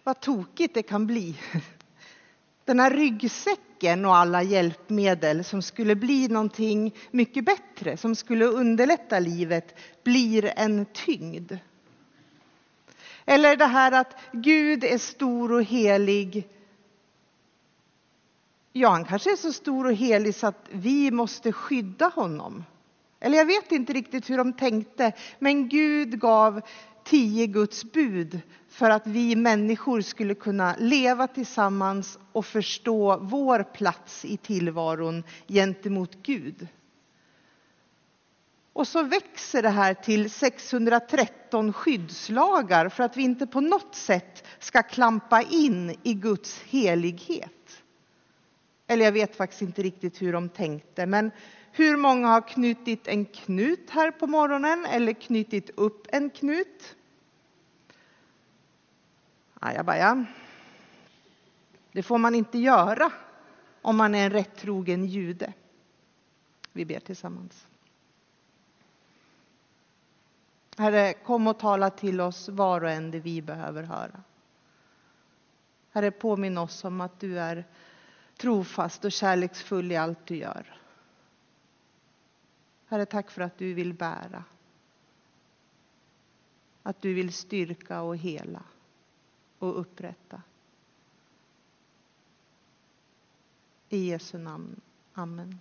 vad tokigt det kan bli. Den här ryggsäcken och alla hjälpmedel som skulle bli någonting mycket bättre, som skulle underlätta livet, blir en tyngd. Eller det här att Gud är stor och helig. Ja, han kanske är så stor och helig så att vi måste skydda honom. Eller jag vet inte riktigt hur de tänkte, men Gud gav 10 Guds bud för att vi människor skulle kunna leva tillsammans och förstå vår plats i tillvaron gentemot Gud. Och så växer det här till 613 skyddslagar för att vi inte på något sätt ska klampa in i Guds helighet. Eller jag vet faktiskt inte riktigt hur de tänkte, men hur många har knutit en knut här på morgonen eller knutit upp en knut? Ajabaja. Det får man inte göra om man är en rättrogen jude. Vi ber tillsammans. Herre, kom och tala till oss var och en det vi behöver höra. Herre, påminn oss om att du är trofast och kärleksfull i allt du gör. Herre, tack för att du vill bära. Att du vill styrka och hela och upprätta. I Jesu namn. Amen.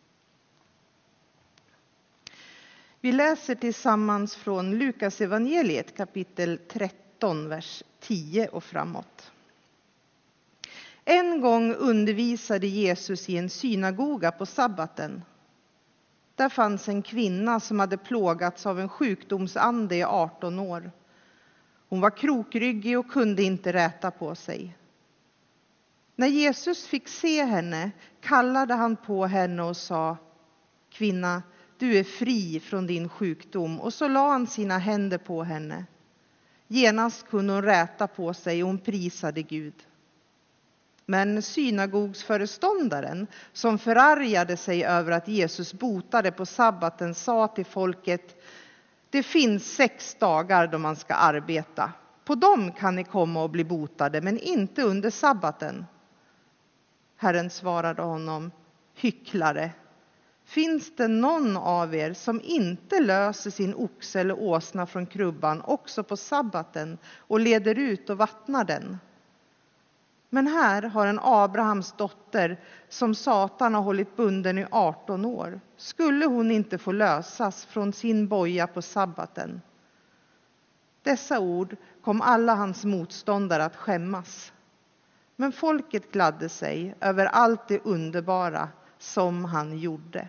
Vi läser tillsammans från Lukas evangeliet kapitel 13, vers 10 och framåt. En gång undervisade Jesus i en synagoga på sabbaten. Där fanns en kvinna som hade plågats av en sjukdomsande i 18 år. Hon var krokryggig och kunde inte räta på sig. När Jesus fick se henne kallade han på henne och sa: Kvinna, du är fri från din sjukdom. Och så la han sina händer på henne. Genast kunde hon räta på sig och hon prisade Gud. Men synagogsföreståndaren, som förargade sig över att Jesus botade på sabbaten, sa till folket: Det finns 6 dagar då man ska arbeta. På dem kan ni komma och bli botade, men inte under sabbaten. Herren svarade honom: Hycklare. Finns det någon av er som inte löser sin oxe eller åsna från krubban också på sabbaten och leder ut och vattnar den? Men här har en Abrahams dotter som Satan har hållit bunden i 18 år. Skulle hon inte få lösas från sin boja på sabbaten? Dessa ord kom alla hans motståndare att skämmas. Men folket gladde sig över allt det underbara som han gjorde.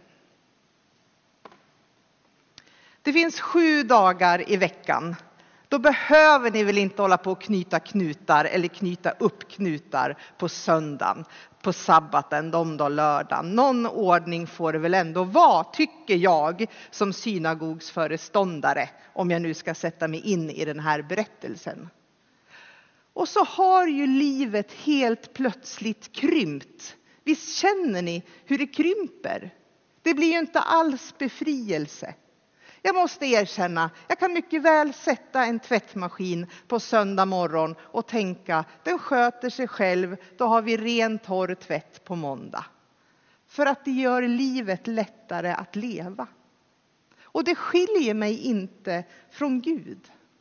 Det finns 7 dagar i veckan. Då behöver ni väl inte hålla på och knyta knutar eller knyta upp knutar på söndagen, på sabbaten, lördagen. Någon ordning får det väl ändå vara, tycker jag som synagogsföreståndare, om jag nu ska sätta mig in i den här berättelsen. Och så har ju livet helt plötsligt krympt. Visst känner ni hur det krymper? Det blir ju inte alls befrielse. Jag måste erkänna, jag kan mycket väl sätta en tvättmaskin på söndag morgon och tänka, den sköter sig själv, då har vi ren torr tvätt på måndag. För att det gör livet lättare att leva. Och det skiljer mig inte från Gud.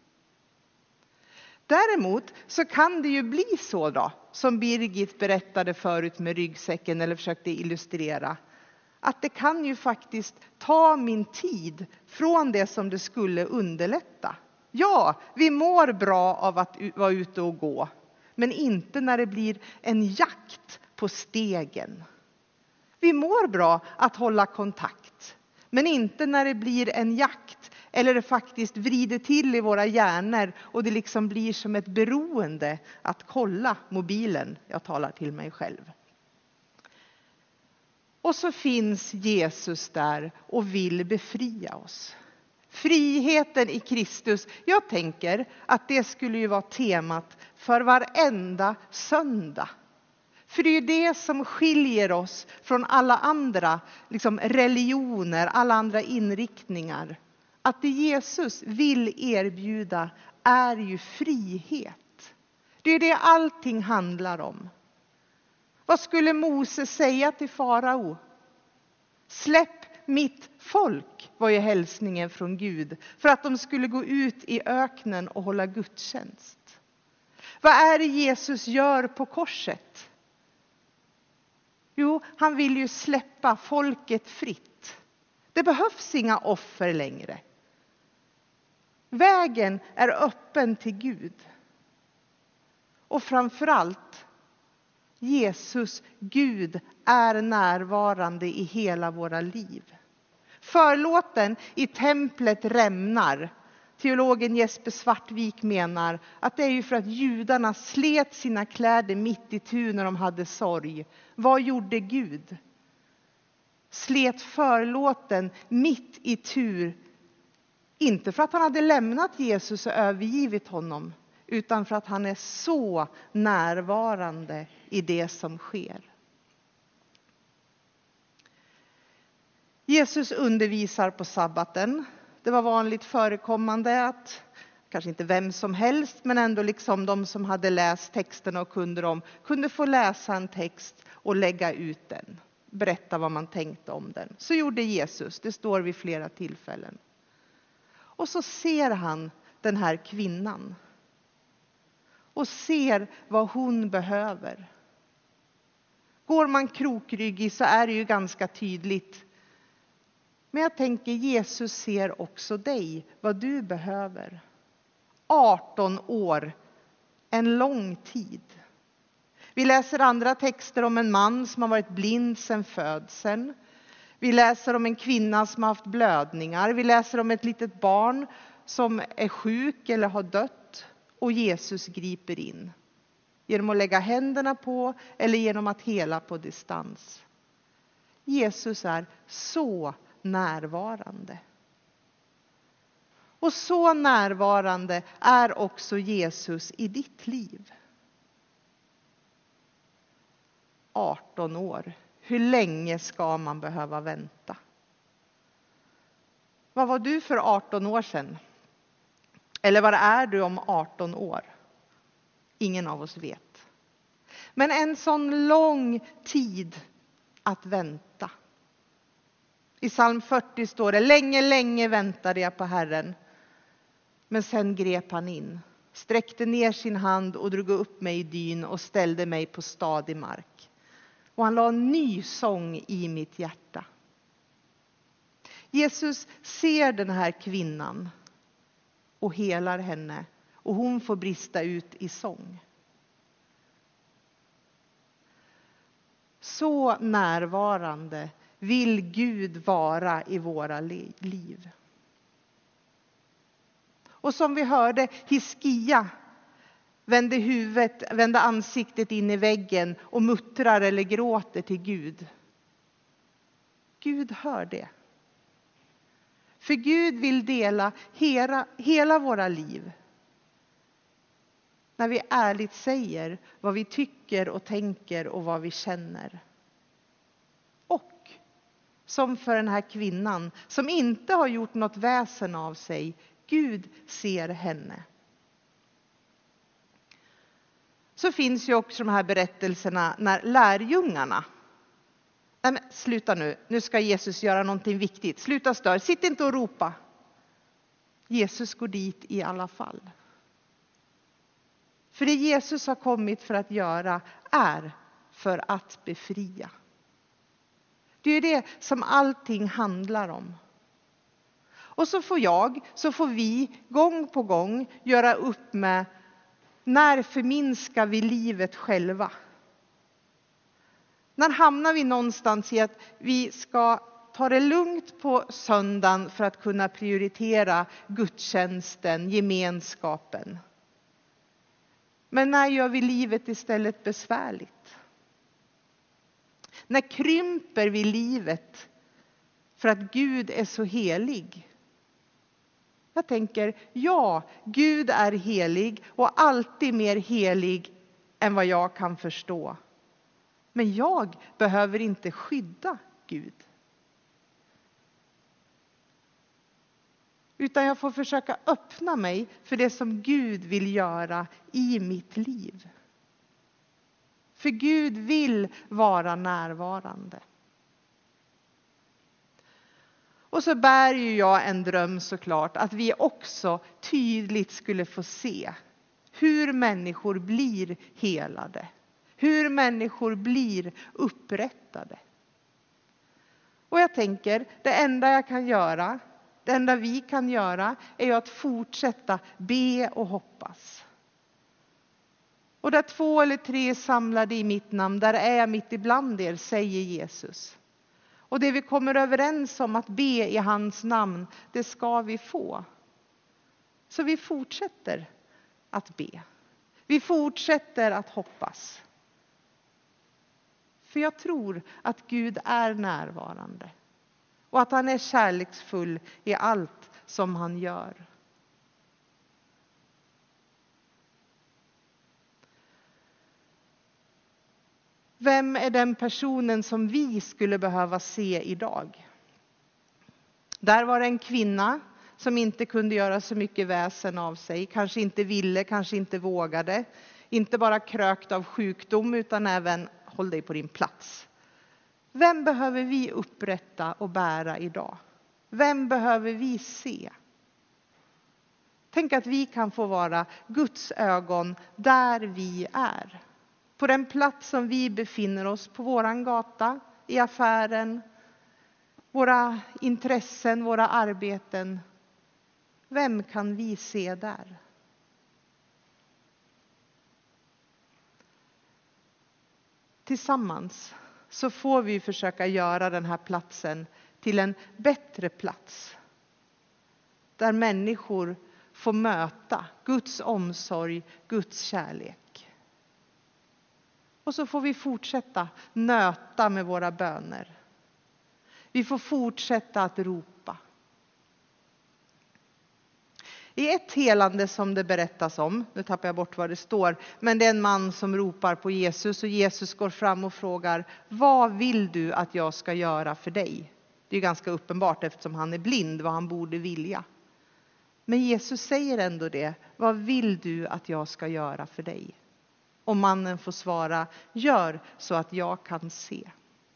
Däremot så kan det ju bli så då, som Birgit berättade förut med ryggsäcken eller försökte illustrera. Att det kan ju faktiskt ta min tid från det som det skulle underlätta. Ja, vi mår bra av att vara ute och gå. Men inte när det blir en jakt på stegen. Vi mår bra att hålla kontakt. Men inte när det blir en jakt. Eller det faktiskt vrider till i våra hjärnor. Och det liksom blir som ett beroende att kolla mobilen. Jag talar till mig själv. Och så finns Jesus där och vill befria oss. Friheten i Kristus. Jag tänker att det skulle ju vara temat för varenda söndag. För det är det som skiljer oss från alla andra religioner, alla andra inriktningar. Att det Jesus vill erbjuda är ju frihet. Det är det allting handlar om. Vad skulle Mose säga till farao? Släpp mitt folk, var ju hälsningen från Gud. För att de skulle gå ut i öknen och hålla gudstjänst. Vad är det Jesus gör på korset? Jo, han vill ju släppa folket fritt. Det behövs inga offer längre. Vägen är öppen till Gud. Och framförallt, Jesus, Gud, är närvarande i hela våra liv. Förlåten i templet rämnar. Teologen Jesper Svartvik menar att det är ju för att judarna slet sina kläder mitt i tu när de hade sorg. Vad gjorde Gud? Slet förlåten mitt i tur. Inte för att han hade lämnat Jesus och övergivit honom, utan för att han är så närvarande i det som sker. Jesus undervisar på sabbaten. Det var vanligt förekommande att, kanske inte vem som helst, men ändå liksom de som hade läst texterna och kunde få läsa en text och lägga ut den. Berätta vad man tänkte om den. Så gjorde Jesus, det står vid flera tillfällen. Och så ser han den här kvinnan. Och ser vad hon behöver. Går man krokryggig så är det ju ganska tydligt. Men jag tänker, Jesus ser också dig, vad du behöver. 18 år, en lång tid. Vi läser andra texter om en man som har varit blind sedan födseln. Vi läser om en kvinna som har haft blödningar. Vi läser om ett litet barn som är sjuk eller har dött. Och Jesus griper in. Genom att lägga händerna på eller genom att hela på distans. Jesus är så närvarande. Och så närvarande är också Jesus i ditt liv. 18 år. Hur länge ska man behöva vänta? Vad var du för 18 år sedan? Eller vad är du om 18 år? Ingen av oss vet. Men en sån lång tid att vänta. I psalm 40 står det: länge, länge väntade jag på Herren. Men sen grep han in. Sträckte ner sin hand och drog upp mig i dyn och ställde mig på stadig mark. Och han la en ny sång i mitt hjärta. Jesus ser den här kvinnan och helar henne. Och hon får brista ut i sång. Så närvarande vill Gud vara i våra liv. Och som vi hörde, Hiskia vände ansiktet in i väggen och muttrar eller gråter till Gud. Gud hör det. För Gud vill dela hela våra liv. När vi ärligt säger vad vi tycker och tänker och vad vi känner. Och som för den här kvinnan som inte har gjort något väsen av sig. Gud ser henne. Så finns ju också de här berättelserna när lärjungarna. Nej men sluta nu. Nu ska Jesus göra någonting viktigt. Sluta stör. Sitt inte och ropa. Jesus går dit i alla fall. För det Jesus har kommit för att göra är för att befria. Det är det som allting handlar om. Och så får vi gång på gång göra upp med när förminskar vi livet själva. När hamnar vi någonstans i att vi ska ta det lugnt på söndagen för att kunna prioritera gudstjänsten, gemenskapen. Men när gör vi livet istället besvärligt? När krymper vi livet för att Gud är så helig? Jag tänker, ja, Gud är helig och alltid mer helig än vad jag kan förstå. Men jag behöver inte skydda Gud. Utan jag får försöka öppna mig för det som Gud vill göra i mitt liv. För Gud vill vara närvarande. Och så bär ju jag en dröm såklart att vi också tydligt skulle få se hur människor blir helade. Hur människor blir upprättade. Och jag tänker, det enda jag kan göra, det enda vi kan göra är att fortsätta be och hoppas. Och där 2 eller 3 är samlade i mitt namn, där är jag mitt ibland er, säger Jesus. Och det vi kommer överens om att be i hans namn, det ska vi få. Så vi fortsätter att be. Vi fortsätter att hoppas. För jag tror att Gud är närvarande. Och att han är kärleksfull i allt som han gör. Vem är den personen som vi skulle behöva se idag? Där var det en kvinna som inte kunde göra så mycket väsen av sig. Kanske inte ville, kanske inte vågade. Inte bara krökt av sjukdom utan även håll dig på din plats. Vem behöver vi upprätta och bära idag? Vem behöver vi se? Tänk att vi kan få vara Guds ögon där vi är. På den plats som vi befinner oss, på våran gata, i affären, våra intressen, våra arbeten. Vem kan vi se där? Tillsammans så får vi försöka göra den här platsen till en bättre plats. Där människor får möta Guds omsorg, Guds kärlek. Och så får vi fortsätta nöta med våra böner. Vi får fortsätta att ropa. I ett helande som det berättas om, nu tappar jag bort vad det står, men det är en man som ropar på Jesus och Jesus går fram och frågar: vad vill du att jag ska göra för dig? Det är ganska uppenbart eftersom han är blind vad han borde vilja. Men Jesus säger ändå det: vad vill du att jag ska göra för dig? Och mannen får svara: gör så att jag kan se.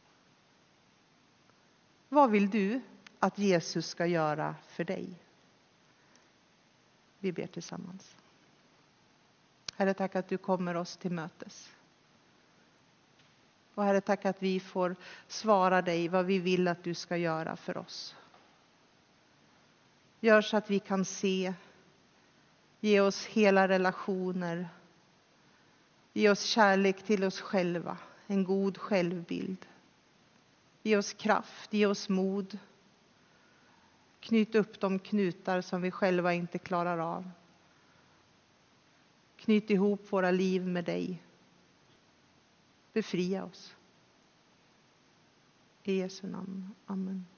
Vad vill du att Jesus ska göra för dig? Vi ber tillsammans. Herre, tack att du kommer oss till mötes. Och Herre, tack att vi får svara dig vad vi vill att du ska göra för oss. Gör så att vi kan se. Ge oss hela relationer. Ge oss kärlek till oss själva. En god självbild. Ge oss kraft, ge oss mod. Knyt upp de knutar som vi själva inte klarar av. Knyt ihop våra liv med dig. Befria oss. I Jesu namn. Amen.